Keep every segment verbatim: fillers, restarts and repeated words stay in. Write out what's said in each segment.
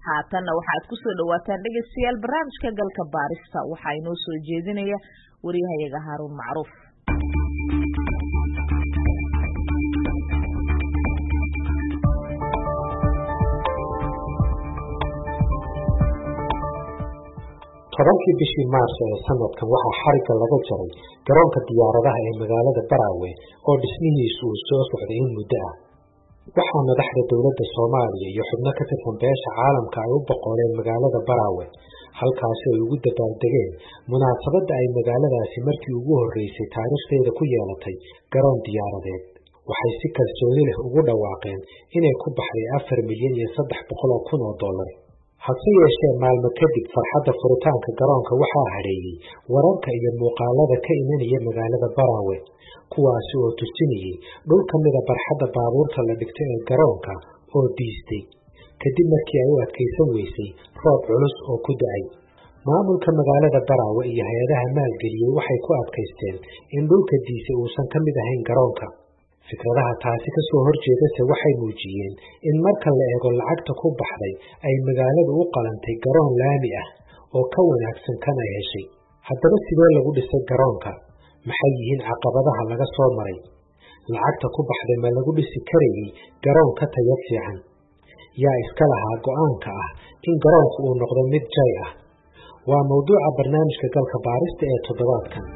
haatanna waxaad ku soo dhawaataan dhegeystayaal barnaamijka galka baarista waxaa inoo soo jeedinaya wariyahayaga Haaruun Macruuf. tobankii bishii Maarso ee sanadkan waxaa xariga laga jaray garoonka diyaaradaha ee magaalada Baraawe oo dhismihiisu uu soo socday in muddo ah. waxaa madaxda dowladda Soomaaliya iyo xubno ka tirsan beesha caalamka ay u boqoleen magaalada Baraawe halkaasi ay ugu dabaaldegeen munaasabadda ay magaaladaasi markii ugu horeysay taariikhdeeda ku yeelatay garoon diyaaradeed. waxay si kalsooni leh ugu dhawaaqeen inay ku baxday afar milyan iyo saddex boqol oo kun oo dollar. hase yeeshee maalmo kadib farxadda furitaanka garoonka waxaa hadheeyey wararka iyo muuqaalada ka imanaya magaalada Baraawe kuwaasi oo tusinayay dhul ka mida barxadda baabuurta la dhigto ee garoonka oo diistay kadib markii ay u adkaysan weysay roob culus oo ku da'ay. maamulka magaalada Baraawe iyo hay-adaha maalgeliyey waxay ku adkaysteen in dhulka diisay uusan ka mid ahayn garoonka. fikradaha taasi ka soo horjeedase waxay muujiyeen in marka la eego lacagta ku baxday ay magaaladu u qalantay garoon laami ah oo ka wanaagsan kan ay heshay. haddaba sidee lagu dhisay garoonka? maxay yihiin caqabadaha laga soo maray? lacagta ku baxday ma lagu dhisi karayay garoon ka tayo fiican? yaa iska lahaa go'aanka ah in garoonku uu noqdo mid jay ah? waa mawduuca barnaamijka galka baarista ee toddobaadkan.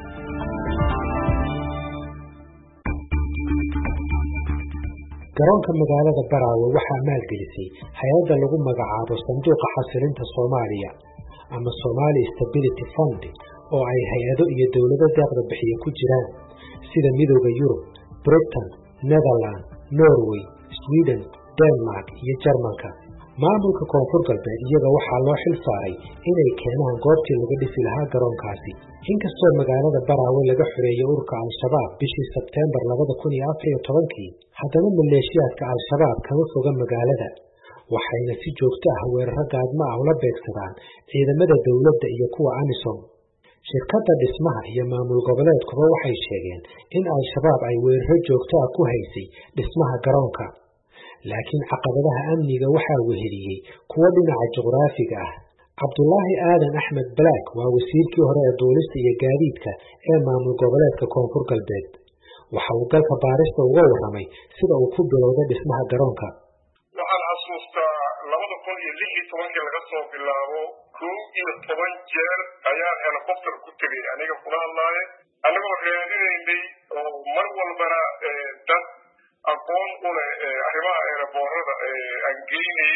garoonka magaalada Baraawe waxaa maalgelisay hay-adda lagu magacaabo Sanduuqa Xasilinta Soomaaliya ama Somali Stability Fund oo ay hay-ado iyo dowlado deeqda bixiya ku jiraan sida Midowga Yurub, Britain, Netherlands, Norway, Sweden, Denmark iyo Jarmalka. maamulka koonfur galbeed iyaga waxaa loo xil saaray inay keenaan goobtii laga dhisi lahaa garoonkaasi. inkastoo magaalada Baraawe laga xoreeyay ururka Al-Shabaab bishii Sebteembar labada kun iyo afar iyo tobankii, haddana maleeshiyaadka Al-Shabaab kama foga magaalada waxayna si joogto ah weeraro gaadmo ah ula beegsadaan ciidamada dowladda iyo kuwa AMISOM. shirkadda dhismaha iyo maamul goboleedkuba waxay sheegeen in Al-Shabaab ay weeraro joogto ah ku haysay dhismaha garoonka. laakiin caqabadaha amniga waxaa weheliyey kuwa dhinaca juqraafiga ah. Cabdulaahi Aadan Axmed Black waa wasiirkii hore ee duulista iyo gaadiidka ee maamul goboleedka koonfur galbeed. waxa uu galka baarista uga warramay sida uu ku bilowday dhismaha garoonka. waxaan xasuustaa labada kun iyo lix iyo tobankii laga soo bilaabo kow iyo toban jeer ayaan helicopter ku tegay aniga kula hadlaaye anagoo raadinaynay oo mar walbana dad aqoon u leh arrimaha eeraboorada aan geynayay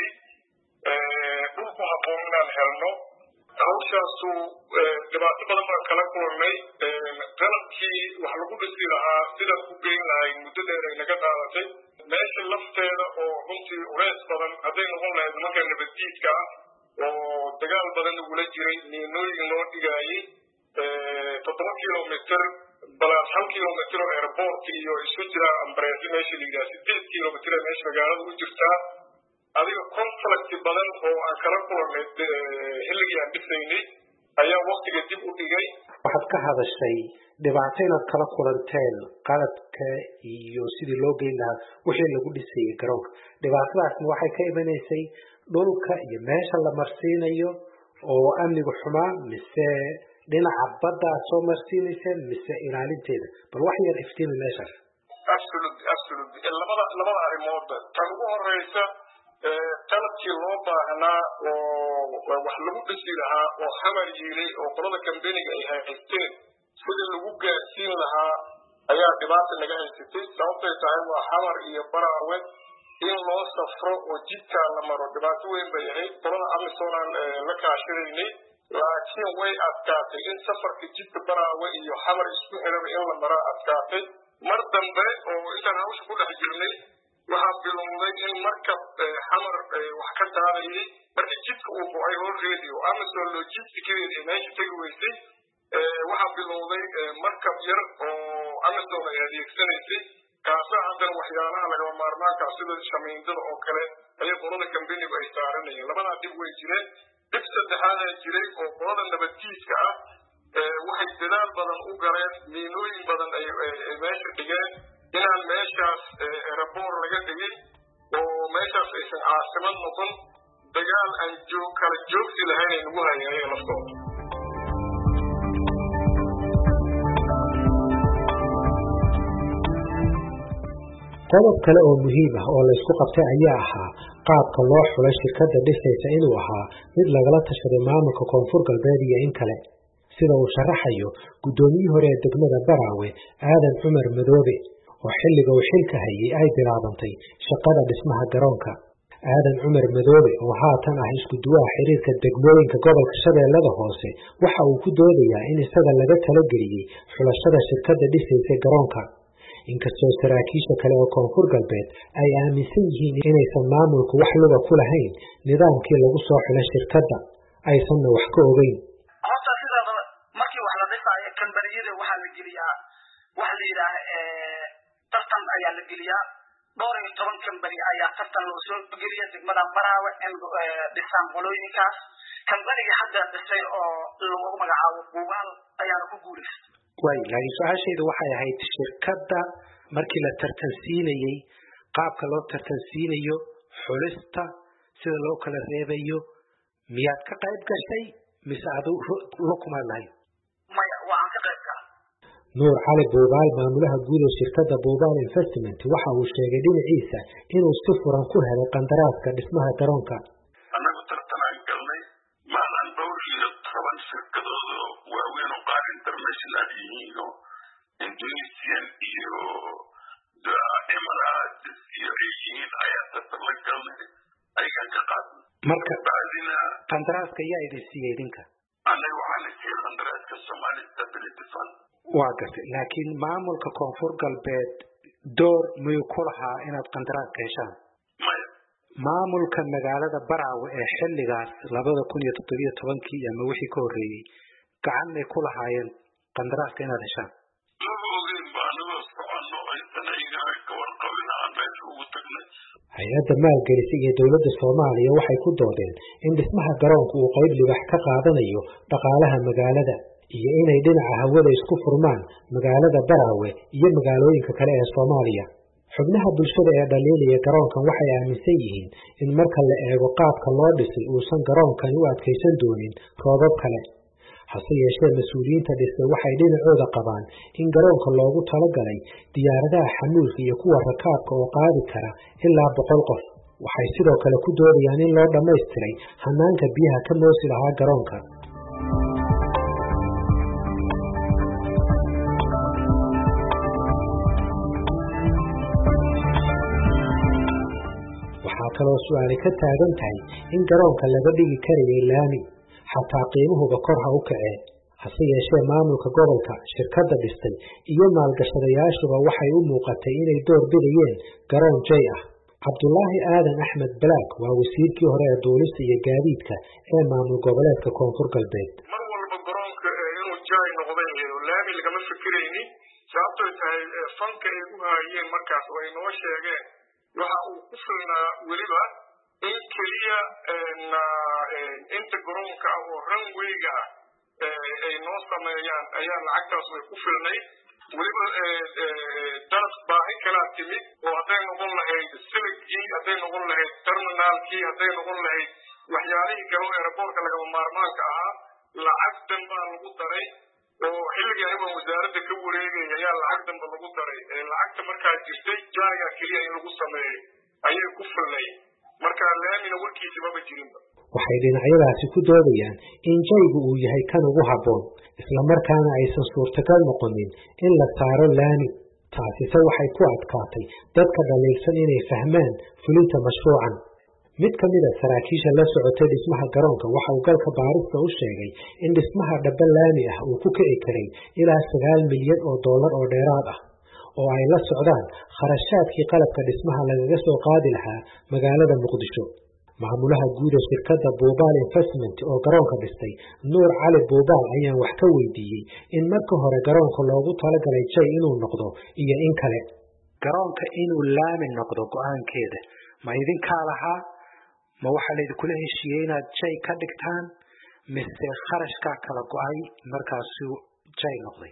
dhulku habboon inaan helno. hawshaasu dhibaato badan baan kala kulannay. qalabkii wax lagu dhisi lahaa sidaan ku geyn lahayn muddo dheer ay naga qaadatay. meesha lafteeda oo runtii uleys badan hadday noqon lahayd nimanka nabaddiidka ah oo dagaal badan lagula jiray miinooyin loo dhigaayay toddoba kilomitr balaas hal kilomitr oo airport iyo isu jira ambareesi meesha la yidhaha sideed kilomitr ee meesha magaalada u jirtaa. adiga conflict badan oo aan kala kulannay xilligii aan dhisaynay ayaa waktiga dib u dhigay. waxaad ka hadashay dhibaato inaad kala kulanteen qalabka iyo sidii loo geyn lahaa wixii lagu dhisayay garoonka. dhibaatadaasna waxay ka imanaysay dhulka iyo meesha la marsiinayo oo amnigu xumaa mise dhinaca badda aad soo marsiinayseen mise ilaalinteeda? bal wax yar iftiimi meeshaas. absolutely absolutely labada labada arrimood tan ugu horeysa qalabkii loo baahnaa oo wax lagu dhisi lahaa oo xamar yiilay oo qolada kambaniga ay haysteen sidii lagu gaarsiin lahaa ayaa dhibaata naga haysatay. sababtay tahay waa xamar iyo Baraawe in loo safro oo jidkaa la maro dhibaato weyn bay ahayd. qolada AMISOM la kaashadaynay laakiin way adkaatay in safarka jidka Baraawe iyo xamar isku xiraba in la maro adkaatay. mar dambe oo intaan hawsha ku dhex jirnay waxaa bilowday in markab xamar wax ka qaadayay markii jidka uu go'ay horreedii oo AMISOM logisticadeeda ay meesha tegi weysay. waxaa bilowday markab yar oo AMISOM ay adeegsanaysay kaasa haddana waxyaalaha lagama maarmaanka sida shamiindada oo kale ayay qolada kambanigu ay saaranayeen. labadaa dib way jireen. dib saddexaadaa jiray oo qolada nabaddiidka ah waxay dadaal badan u galeen miinooyin badan ay meesha dhigeen inaan meeshaas eraboor laga dhigin oo meeshaas aysan caasimad noqon. dagaal dagaal aan joog kala joogsi lahayn ay nagu hayeen ayaga laftooda. qodob kale oo muhiim ah oo la isku qabtay ayaa ahaa qaabka loo xulay shirkadda dhisaysa inuu ahaa mid lagala tashaday maamulka koonfur galbeed iyo in kale sida uu sharaxayo guddoomiyihii hore ee degmada Baraawe Aadan Cumar Madoobe oo xilliga uu xilka hayay ay bilaabantay shaqada dhismaha garoonka. Aadan Cumar Madoobe oo haatan ah isku duwaha xiriirka degmooyinka gobolka Shabeellada Hoose waxa uu ku doodayaa in isaga laga talageliyay xulashada shirkadda dhisaysa garoonka. inkastoo saraakiisha kale oo koonfur galbeed ay aaminsan yihiin inaysan maamulku wax luga ku lahayn nidaamkii lagu soo xulay shirkadda aysanna wax ka ogeyn. horta sidaaba markii wax la dhisaayo kambariyada waxaa la geliyaa wax la yidhaah tartan ayaa la geliyaa dhowr iyo toban kambari ayaa tartan loo soo geliya degmada Baraawe in dhisaan qolooyinkaas kambariga hadda dhisay oo lagu magacaabo Buugaal ayaana ku guulaystay. way laakiin su-aashaydu waxay ahayd shirkadda markii la tartansiinayay qaabka loo tartansiinayo xulista sida loo kala reebayo miyaad ka qayb gashay mise aad la kumaan lahayd? maya waan ka qayb galay. Nuur Cali Buugaal maamulaha guud ee shirkadda Buugaal Investment waxa uu sheegay dhinaciisa inuu si furan ku helay qandaraaska dhismaha garoonka. anagu tartanaan galnay maalan dhowr iyo toban shirkadood oo waaweyn oo qaar international yihiin oo Indonesian iyo Emirates iyo yihiin ayaa tartan la galnay ayagaan ka qaadnay. marka bacdina qandaraaska yaa idin siiyey idinka? anaga waxaa la siiyey qandaraaska Somali Stability Fund. waa gartay laakiin maamulka koonfur galbeed door miyuu ku lahaa inaad qandaraaska heshaan? maya. maamulka magaalada Baraawe ee xilligaas labada kun iyo toddobiyo tobankii ama wixii ka horreeyay gacan may ku lahaayeen qandaraaska inaad heshaan? maba ogeyn ba anagoo soconno aysan ayaga ka warqabin aan meesha ugu tagnay. hay-adda maalgelisa iyo dowladda Soomaaliya waxay ku doodeen in dhismaha garoonku uu qayb libax ka qaadanayo dhaqaalaha magaalada iyo inay dhinaca hawada isku furmaan magaalada Baraawe iyo magaalooyinka kale ee Soomaaliya. xubnaha bulshada ee dhaliilaya garoonkan waxay aaminsan yihiin in marka la eego qaabka loo dhisay uusan garoonkani u adkaysan doonin roobab kale. hase yeeshee mas-uuliyiinta dhisay waxay dhinacooda qabaan in garoonka loogu talagalay diyaaradaha xamuulka iyo kuwa rakaabka oo qaadi kara ilaa boqol qof. waxay sidoo kale ku doodayaan in loo dhammaystiray hanaanka biyaha ka moosi lahaa garoonka. waxaa kaloo su-aali ka taagan tahay in garoonka laga dhigi karayay laami xataa qiimuhuba kor ha u kacee. hase yeeshee maamulka gobolka shirkadda dhistay iyo maalgashadayaashuba waxay u muuqatay inay door bidayeen garoon jay ah. Cabdulaahi Aadan Axmed Balaag waa wasiirkii hore ee duulista iyo gaadiidka ee maamul goboleedka koonfur galbeed. mar walba garoonka inuu jay noqday laami lagama fikiraynin sababtoo tahay fanka ay u haayeen markaas oo ay noo sheegeen waxa uu ku filnaa weliba in keliya inta garoonka oo runwayga ay noo sameeyaan ayaa lacagtaas way ku filnay. weliba dalab baahi kalaa timid oo hadday noqon lahayd siligii hadday noqon lahayd terminaalkii hadday noqon lahayd waxyaalihii kale oo aeroboortka lagama maarmaanka ahaa lacag danbaa lagu daray oo xilliga iban wasaaradda ka wareegay ayaa lacag danba lagu daray. lacagta markaa jirtay jaaga keliya in lagu sameeyey ayay ku filnay markaa laamina warkiisi maba jirinba. waxay dhinacyadaasi ku doodayaan in jaygu uu yahay kan ugu habboon islamarkaana aysan suurtagal noqonin in la saaro laami. taasise waxay ku adkaatay dadka dhaliilsan inay fahmaan fulinta mashruucan. mid ka mid a saraakiisha la socotay dhismaha garoonka waxa uu galka baarista u sheegay in dhismaha dhaba laami ah uu ku kici karay ilaa sagaal milyan oo dollar oo dheeraad ah oo ay la socdaan kharashaadkii qalabka dhismaha lagaga soo qaadi lahaa magaalada Muqdisho. maamulaha guud ee shirkadda Buugaal Investment oo garoonka dhistay Nuur Cali Buugaal ayaan wax ka weydiiyey in marka hore garoonka loogu talagalay jay inuu noqdo iyo in kale. garoonka inuu laami noqdo go'aankeeda ma idinkaa lahaa ma waxaa laydinkula heshiiyey inaad jay ka dhigtaan mise kharashkaa kala go'ay markaasuu jay noqday?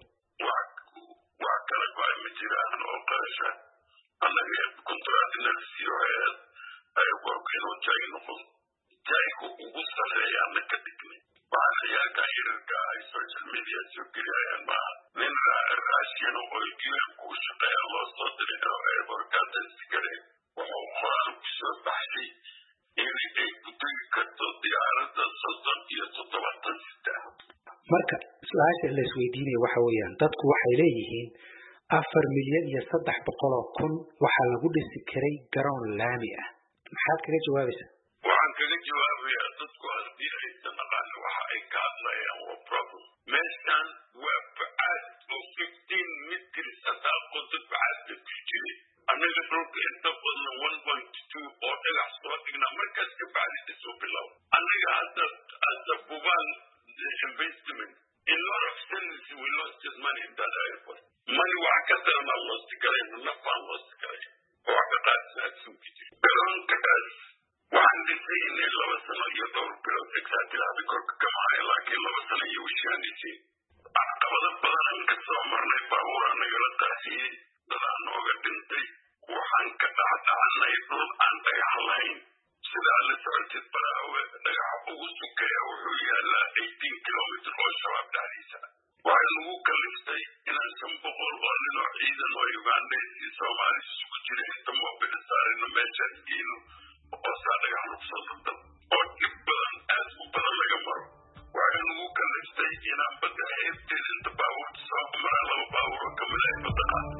wax kala go'ay ma jiraan oo qarasha annaga kontraadina siiyo inuu jay noqon jaygu sarreeyaan la ka dhignay waxaan ciyaalkaa yararka ay social media soo geliyayaan maaha nin raashin oo geelku u shaqeeya loo soo diray oo airborkaadasi gare wuxuu qoraal ku soo baxshay in ay ku tegi karto diyaaradda soddon iyo toddobaatan sita marka su-aasha la isweydiinaya waxa weeyaan dadku waxay leeyihiin afar milyan iyo saddex boqol oo kun waxaa lagu dhisi karay garoon laami ah maxaad kaga jawaabaysaa waxaan kaga jawaabayaa dadku haddii aysan aqaanin waxa ay ka hadlayaan waa problem meeshan waa bacaad oo fifteen mitrs haddaa qodod bacaadka ku jiray annaga dhulka inta badna one point two oo dhagax soo dhignaa markaas ka bacdi dhisoo bilow annaga hadda hadda bubaan investment in lot of sense we lost his money in that airport money waxa ka daranaa loosti garay nafaan loosti garay oo wax ka qaadisnaad suuki jiri garoonkaas waxaan dhisay inay laba sano iyo dhowr bilood exatilaabi korka ka mahay laakiin laba sano iyo wishaan dhisay caqabado badan ka soo marnay baabuuraa nagala qaasiyey dadaan nooga dhintay waxaan ka dhacdhacanay dhul aan dhagax lahayn sidaa la socotid baraawe dhagaxa ugu sukeeya wuxuu yaalaa eighteen kilomitr oo shabaab dhexdiisa waxay nagu kaliftay inaan shan boqol oo nin oo ciidan oo ugandheys iyo soomaali isugu jira inta moobila saarino meeshaas geeno oo saa dhagax lagu soo dardab oo dhib badan aad u badan laga maro waxay nagu kaliftay inaan badda heebteeda inta baabuurta soo maraa laba baabuur oo kamid ay badda qaata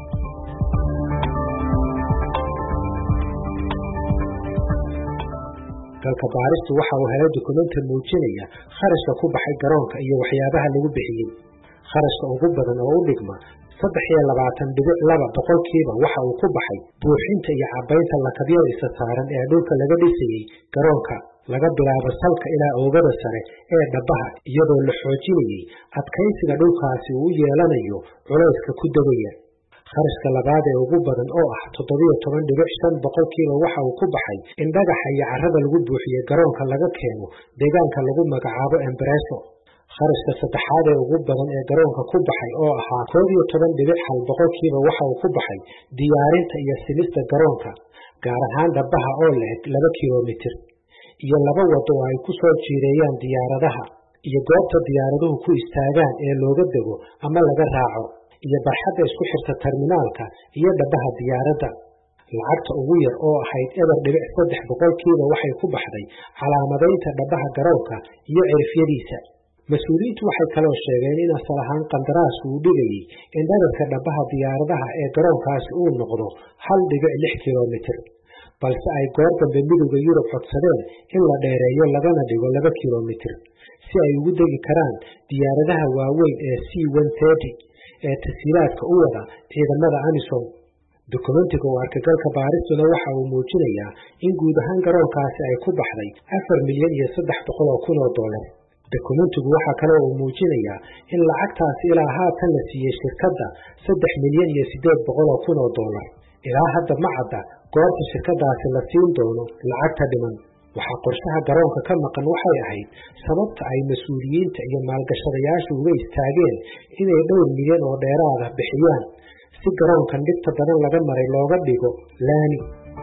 dalka baaristu waxa uu helay dukumenti muujinaya kharashka ku baxay garoonka iyo waxyaabaha lagu bixiyey kharashka ugu badan oo u dhigma saddex iyo labaatan dhibic laba boqolkiiba waxa uu ku baxay buuxinta iyo cabaynta lakabyada isa saaran ee dhulka laga dhisayey garoonka laga bilaabo salka ilaa oogada sare ee dhabaha iyadoo la xoojinayey adkaysiga dhulkaasi uu u yeelanayo culayska ku degaya kharashka labaad ee ugu badan oo ah toddobiyo toban dhibic shan boqolkiiba waxa uu ku baxay in dhagaxa iyo carrada lagu buuxiye garoonka laga keeno deegaanka lagu magacaabo embareso kharashka saddexaad ee ugu badan ee garoonka ku baxay oo ahaa koob iyo toban dhibic hal boqolkiiba waxa uu ku baxay diyaarinta iyo simista garoonka gaar ahaan dhabaha oo leeg laba kilomitir iyo laba wado oo ay ku soo jiireeyaan diyaaradaha iyo goobta diyaaraduhu ku istaagaan ee looga dego ama laga raaco iyo barxadda isku xirta terminaalka iyo dhabaha diyaaradda lacagta ugu yar oo ahayd eber dhibic saddex boqolkiiba waxay ku baxday calaamadaynta dhabaha garoonka iyo cirifyadiisa mas-uuliyiintu waxay kaloo sheegeen in asal ahaan qandaraasku uu dhigayey in dherarka dhabaha diyaaradaha ee garoonkaasi uu noqdo hal dhibic lix kilomitir balse ay goor dambe midowda yurub codsadeen in la dheereeyo lagana dhigo laba kilomitir si ay ugu degi karaan diyaaradaha waaweyn ee c one thirty ee tasiilaadka u wada ciidamada amisom dokumentiga oo arkagalka baaristuna waxa uu muujinayaa in guud ahaan garoonkaasi ay ku baxday afar milyan iyo saddex boqol oo kun oo dollar dokumentigu waxaa kale uu muujinayaa in lacagtaasi ilaa haatan la siiyey shirkadda saddex milyan iyo siddeed boqol oo kun oo dollar ilaa hadda ma cadda goorta shirkadaasi la siin doono lacagta dhiman waxaa qorshaha garoonka ka maqan waxay ahayd sababta ay mas-uuliyiinta iyo maalgashadayaashu uga istaageen inay dhowr milyan oo dheeraada bixiyaan si garoonkan dhibta badan laga maray looga dhigo laami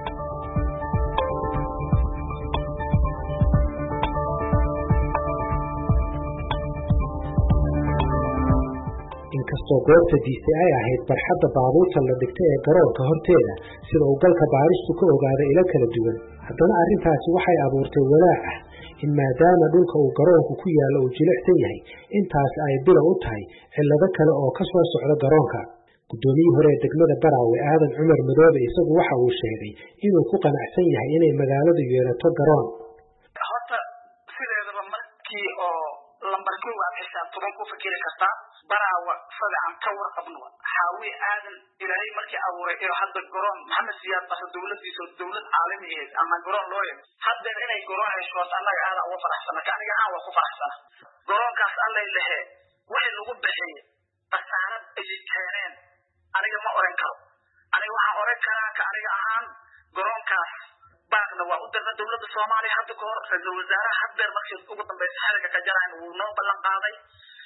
inkastoo goobta diisay ay ahayd barxadda baabuurta la dhigtay ee garoonka horteeda sida uu galka baaristu ka ogaaday ilo kala duwan haddana arrintaasi waxay abuurtay walaac ah in maadaama dhulka uu garoonku ku yaallo uu jilicsan yahay intaasi ay bilow u tahay cillado kale oo ka soo socda garoonka guddoomiyihii hore ee degmada baraawe aadan cumar madoobe isagu waxa uu sheegay inuu ku qanacsan yahay inay magaaladu yeelato garoon horta sideedaba markii oo lambarkii waad xisaabtoban ku fikiri kartaa baraawa sadexan ka warqabno xaawi aadan ilaahay markii abuuray iyo hadda garoon maxamed siyaad basa dowladiisa dowlad caalami ah ama garoon loo yahay hadda inay garoon hesho annaga aada ugu faraxsana aniga aan waa ku faraxsana garoonkaas allay lehe wixii lagu bixiyay basaarad ay keeneen aniga ma oran karo aniga waxaan oran karaa ka aniga ahaan garoonkaas baaqna waa u dirna dowladda Soomaaliya hadda ka hor ra'iisul wasaaraha hadda markii ugu dambeysay xilka ka jaraan uu noo ballan qaaday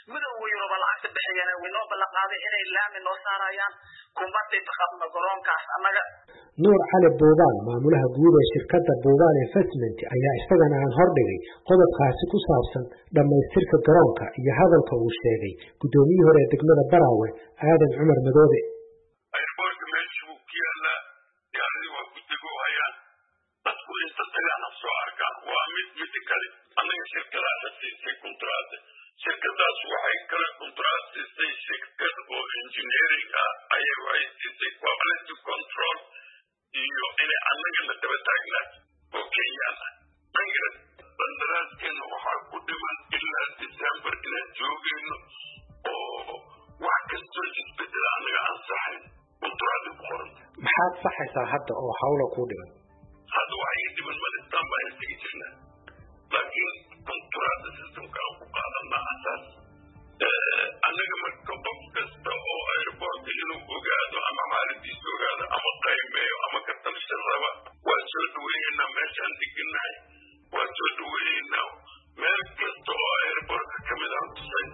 midowga Yurub lacagta bixiyana way noo ballan qaaday inay laami noo saarayaan kumbadii taqabna garoonkaas anaga Nuur Cali Boobaan maamulaha guud ee shirkadda Boobaan Investment ayaa isagana aan hordhigay qodobkaasi ku saabsan dhamaystirka garoonka iyo hadalka uu sheegay gudoomiyihii hore ee degmada Baraawe Aadan Cumar Madoobe airport meeshu kiyala yaari waa ku tego hayaan dadku inta tagana soo arkaan waa mid mid kale anaga shirkadaha siisay contract shirkadaas waxay kala contract siisay shirkad oo engineering ah ayay way siisay quality control iyo inay anaga la daba taagna oo Kenyan bangar bandaraaskeena waxaa ku dhiman ilaa December ila joogayno oo wax kastoo isbedel anaga aan saxayn contract qoran maxaad saxaysaa hadda oo hawlo ku dhiman hadda waxay dhiman malistaan baa isigi jirnaa laakiin contract systemka aan ku qaadanaa asaas anaga marka qof kasta oo airport inuu ogaado ama maalintiisa ogaado ama qiimeeyo ama ka talshan raba waa soo dhaweynaa meeshaan degannahay waa soo dhaweynaa meel kasta oo airportka ka mid aan tusay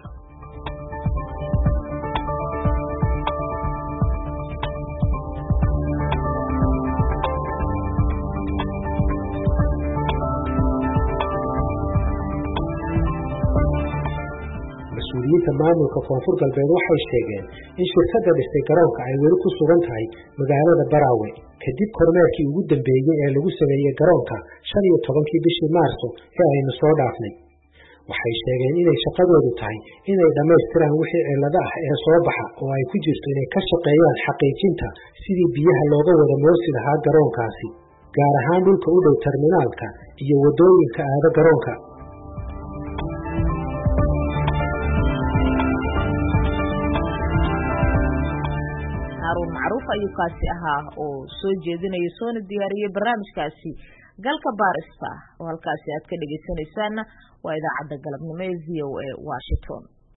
mas'uuliyiinta maamulka Koonfur Galbeed waxay sheegeen in shirkadda dhistay garoonka ay weli ku sugan tahay magaalada Baraawe kadib kormeerkii ugu dambeeyay ee lagu sameeyay garoonka shan iyo tobankii bishii Maarso ee aynu soo dhaafnay waxay sheegeen inay shaqadoodu tahay inay dhamaystiraan wixii cilado ah ee soo baxa oo ay ku jirto inay ka shaqeeyaan xaqiijinta sidii biyaha looga wada moosi lahaa garoonkaasi gaar ahaan dhulka u dhow terminaalka iyo wadooyinka aada garoonka Harun Macruuf ayuu kaasi ahaa oo soo jeedinaya soona diyaariyay barnaamijkaasi galka baarista oo halkaasi aad ka dhageysanaysaan waa idaacadda galabnimo ee V O A Washington.